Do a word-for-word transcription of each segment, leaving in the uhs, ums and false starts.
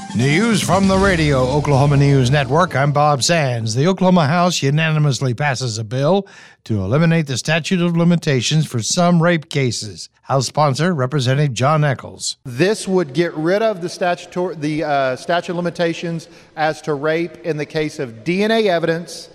News from the Radio Oklahoma News Network. I'm Bob Sands. The Oklahoma House unanimously passes a bill to eliminate the statute of limitations for some rape cases. House sponsor, Representative John Echols. This would get rid of the statutory, the uh, statute of limitations as to rape in the case of D N A evidence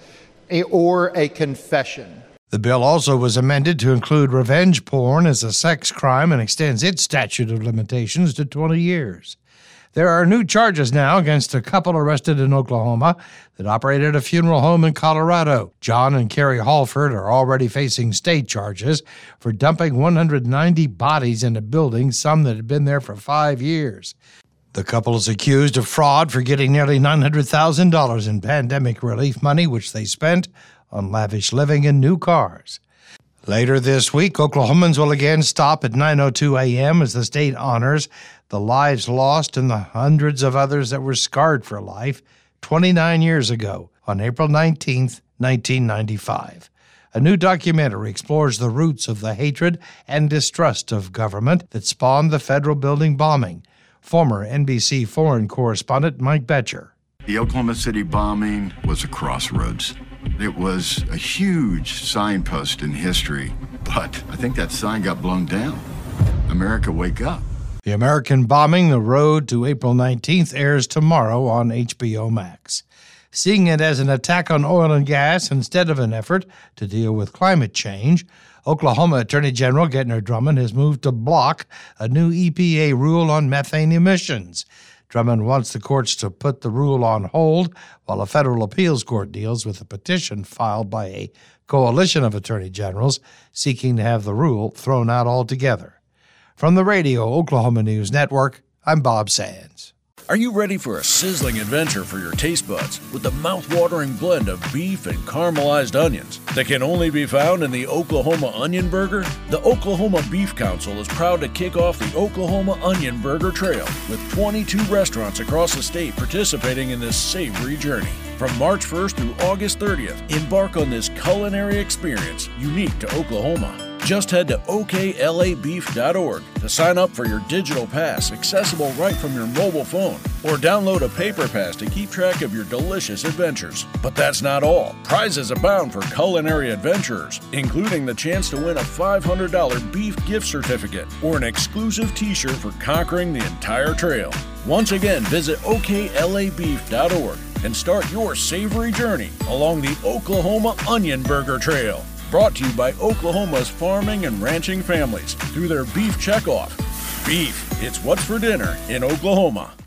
or a confession. The bill also was amended to include revenge porn as a sex crime and extends its statute of limitations to twenty years. There are new charges now against a couple arrested in Oklahoma that operated a funeral home in Colorado. John and Carrie Halford are already facing state charges for dumping one hundred ninety bodies in a building, some that had been there for five years. The couple is accused of fraud for getting nearly nine hundred thousand dollars in pandemic relief money, which they spent on lavish living and new cars. Later this week, Oklahomans will again stop at nine oh two a.m. as the state honors the lives lost and the hundreds of others that were scarred for life twenty-nine years ago on April nineteenth, nineteen ninety-five. A new documentary explores the roots of the hatred and distrust of government that spawned the federal building bombing. Former N B C foreign correspondent Mike Betcher. The Oklahoma City bombing was a crossroads. It was a huge signpost in history, but I think that sign got blown down. America, wake up. The American Bombing, The Road to April nineteenth, airs tomorrow on H B O Max. Seeing it as an attack on oil and gas instead of an effort to deal with climate change, Oklahoma Attorney General Gentner Drummond has moved to block a new E P A rule on methane emissions. Drummond wants the courts to put the rule on hold while a federal appeals court deals with a petition filed by a coalition of attorney generals seeking to have the rule thrown out altogether. From the Radio Oklahoma News Network, I'm Bob Sands. Are you ready for a sizzling adventure for your taste buds with the mouth-watering blend of beef and caramelized onions that can only be found in the Oklahoma Onion Burger? The Oklahoma Beef Council is proud to kick off the Oklahoma Onion Burger Trail with twenty-two restaurants across the state participating in this savory journey. From March first through August thirtieth, embark on this culinary experience unique to Oklahoma. Just head to O K L A beef dot org to sign up for your digital pass, accessible right from your mobile phone, or download a paper pass to keep track of your delicious adventures. But that's not all. Prizes abound for culinary adventurers, including the chance to win a five hundred dollars beef gift certificate or an exclusive t-shirt for conquering the entire trail. Once again, visit O K L A beef dot org and start your savory journey along the Oklahoma Onion Burger Trail. Brought to you by Oklahoma's farming and ranching families through their Beef Checkoff. Beef, it's what's for dinner in Oklahoma.